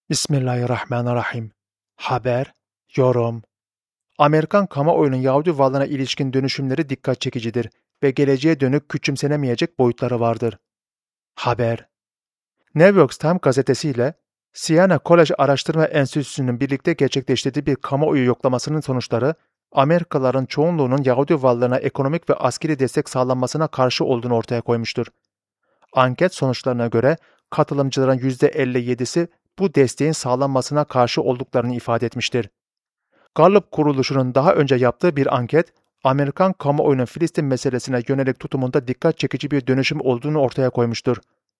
Bismillahirrahmanirrahim. Haber, yorum. Amerikan kamuoyunun Yahudi varlığına ilişkin dönüşümleri dikkat çekicidir ve geleceğe dönük küçümsenemeyecek boyutları vardır. Haber. New York Times gazetesiyle Siena College Araştırma Enstitüsü'nün birlikte gerçekleştirdiği bir kamuoyu yoklamasının sonuçları, Amerikalıların çoğunluğunun Yahudi varlığına ekonomik ve askeri destek sağlanmasına karşı olduğunu ortaya koymuştur. Anket sonuçlarına göre katılımcıların %57'si bu desteğin sağlanmasına karşı olduklarını ifade etmiştir. Gallup kuruluşunun daha önce yaptığı bir anket, Amerikan kamuoyunun Filistin meselesine yönelik tutumunda dikkat çekici bir dönüşüm olduğunu ortaya koymuştur.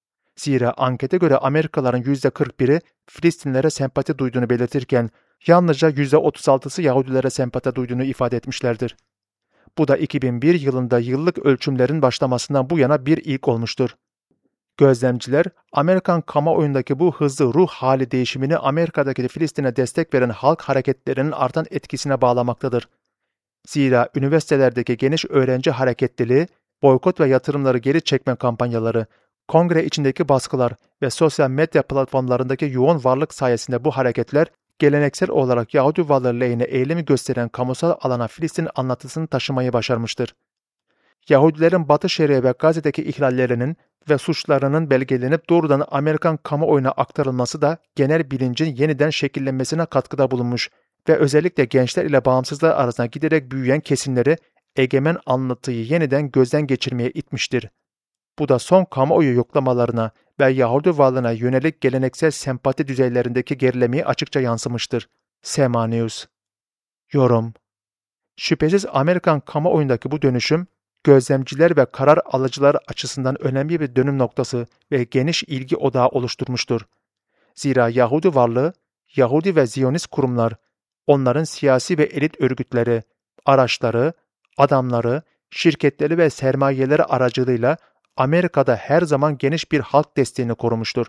Zira ankete göre Amerikalıların %41'i Filistinlilere sempati duyduğunu belirtirken, yalnızca %36'sı Yahudilere sempati duyduğunu ifade etmişlerdir. Bu da 2001 yılında yıllık ölçümlerin başlamasından bu yana bir ilk olmuştur. Gözlemciler, Amerikan kamuoyundaki bu hızlı ruh hali değişimini Amerika'daki Filistin'e destek veren halk hareketlerinin artan etkisine bağlamaktadır. Zira üniversitelerdeki geniş öğrenci hareketliliği, boykot ve yatırımları geri çekme kampanyaları, kongre içindeki baskılar ve sosyal medya platformlarındaki yoğun varlık sayesinde bu hareketler, geleneksel olarak Yahudi varlığı lehine eğilimi gösteren kamusal alana Filistin anlatısını taşımayı başarmıştır. Yahudilerin Batı Şeria ve Gazze'deki ihlallerinin ve suçlarının belgelenip doğrudan Amerikan kamuoyuna aktarılması da genel bilincin yeniden şekillenmesine katkıda bulunmuş ve özellikle gençler ile bağımsızlar arasında giderek büyüyen kesimleri egemen anlatıyı yeniden gözden geçirmeye itmiştir. Bu da son kamuoyu yoklamalarına ve Yahudi varlığına yönelik geleneksel sempati düzeylerindeki gerilemeyi açıkça yansımıştır. Sema News. Yorum. Şüphesiz Amerikan kamuoyundaki bu dönüşüm, gözlemciler ve karar alıcılar açısından önemli bir dönüm noktası ve geniş ilgi odağı oluşturmuştur. Zira Yahudi varlığı, Yahudi ve Ziyonist kurumlar, onların siyasi ve elit örgütleri, araçları, adamları, şirketleri ve sermayeleri aracılığıyla Amerika'da her zaman geniş bir halk desteğini korumuştur.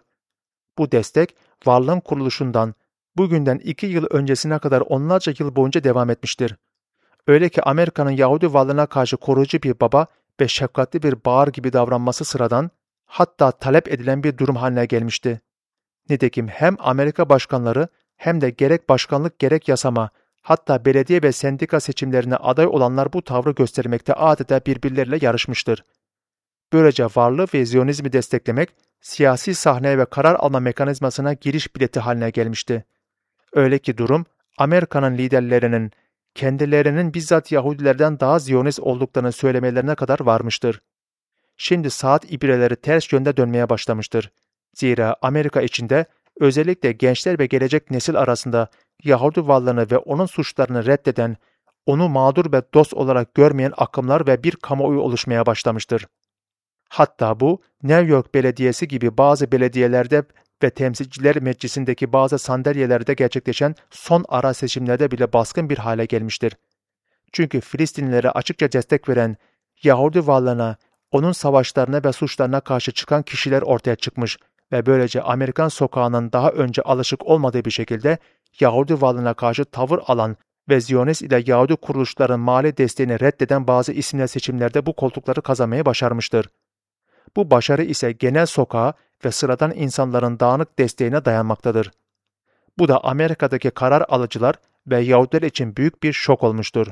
Bu destek, varlığın kuruluşundan, bugünden 2 yıl öncesine kadar onlarca yıl boyunca devam etmiştir. Öyle ki Amerika'nın Yahudi varlığına karşı koruyucu bir baba ve şefkatli bir bağır gibi davranması sıradan, hatta talep edilen bir durum haline gelmişti. Nitekim hem Amerika başkanları hem de gerek başkanlık gerek yasama, hatta belediye ve sendika seçimlerine aday olanlar bu tavrı göstermekte adeta birbirleriyle yarışmıştır. Böylece varlığı ve Ziyonizmi desteklemek, siyasi sahneye ve karar alma mekanizmasına giriş bileti haline gelmişti. Öyle ki durum, Amerika'nın liderlerinin, kendilerinin bizzat Yahudilerden daha Ziyonist olduklarını söylemelerine kadar varmıştır. Şimdi saat ibreleri ters yönde dönmeye başlamıştır. Zira Amerika içinde özellikle gençler ve gelecek nesil arasında Yahudi varlığını ve onun suçlarını reddeden, onu mağdur ve dost olarak görmeyen akımlar ve bir kamuoyu oluşmaya başlamıştır. Hatta bu, New York Belediyesi gibi bazı belediyelerde ve Temsilciler Meclisi'ndeki bazı sandalyelerde gerçekleşen son ara seçimlerde bile baskın bir hale gelmiştir. Çünkü Filistinlilere açıkça destek veren, Yahudi varlığına, onun savaşlarına ve suçlarına karşı çıkan kişiler ortaya çıkmış ve böylece Amerikan sokağının daha önce alışık olmadığı bir şekilde Yahudi varlığına karşı tavır alan ve Ziyonist ile Yahudi kuruluşların mali desteğini reddeden bazı isimler seçimlerde bu koltukları kazanmayı başarmıştır. Bu başarı ise genel sokağa ve sıradan insanların dağınık desteğine dayanmaktadır. Bu da Amerika'daki karar alıcılar ve Yahudiler için büyük bir şok olmuştur.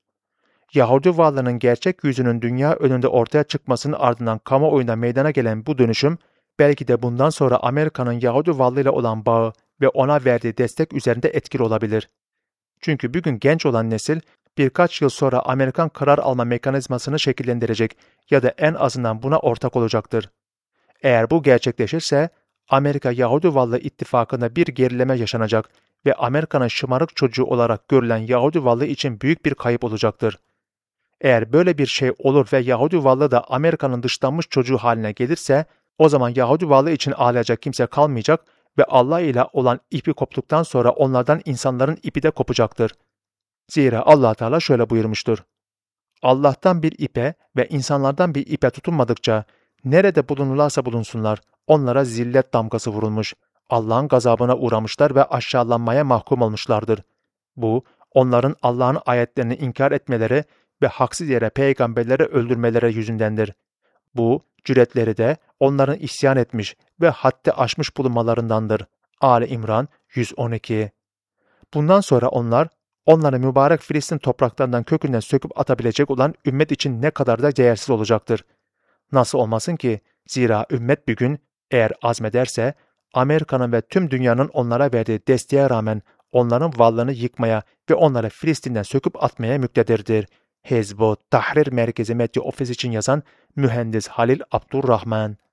Yahudi varlığının gerçek yüzünün dünya önünde ortaya çıkmasının ardından kamuoyunda meydana gelen bu dönüşüm, belki de bundan sonra Amerika'nın Yahudi varlığıyla olan bağı ve ona verdiği destek üzerinde etkili olabilir. Çünkü bugün genç olan nesil, birkaç yıl sonra Amerikan karar alma mekanizmasını şekillendirecek ya da en azından buna ortak olacaktır. Eğer bu gerçekleşirse, Amerika-Yahudi varlığı ittifakında bir gerileme yaşanacak ve Amerika'nın şımarık çocuğu olarak görülen Yahudi varlığı için büyük bir kayıp olacaktır. Eğer böyle bir şey olur ve Yahudi varlığı da Amerika'nın dışlanmış çocuğu haline gelirse, o zaman Yahudi varlığı için ağlayacak kimse kalmayacak ve Allah ile olan ipi koptuktan sonra onlardan insanların ipi de kopacaktır. Zira Allah Teala şöyle buyurmuştur: Allah'tan bir ipe ve insanlardan bir ipe tutunmadıkça nerede bulunurlarsa bulunsunlar onlara zillet damgası vurulmuş, Allah'ın gazabına uğramışlar ve aşağılanmaya mahkum olmuşlardır. Bu, onların Allah'ın ayetlerini inkar etmeleri ve haksız yere peygamberleri öldürmeleri yüzündendir. Bu, cüretleri de onların isyan etmiş ve haddi aşmış bulunmalarındandır. Ali İmran 112. Bundan sonra onları mübarek Filistin topraklarından kökünden söküp atabilecek olan ümmet için ne kadar da değersiz olacaktır. Nasıl olmasın ki? Zira ümmet bir gün eğer azmederse Amerika'nın ve tüm dünyanın onlara verdiği desteğe rağmen onların varlığını yıkmaya ve onları Filistin'den söküp atmaya müktedirdir. Hizb-ut Tahrir Merkezi Medya Ofis için yazan Mühendis Halil Abdurrahman.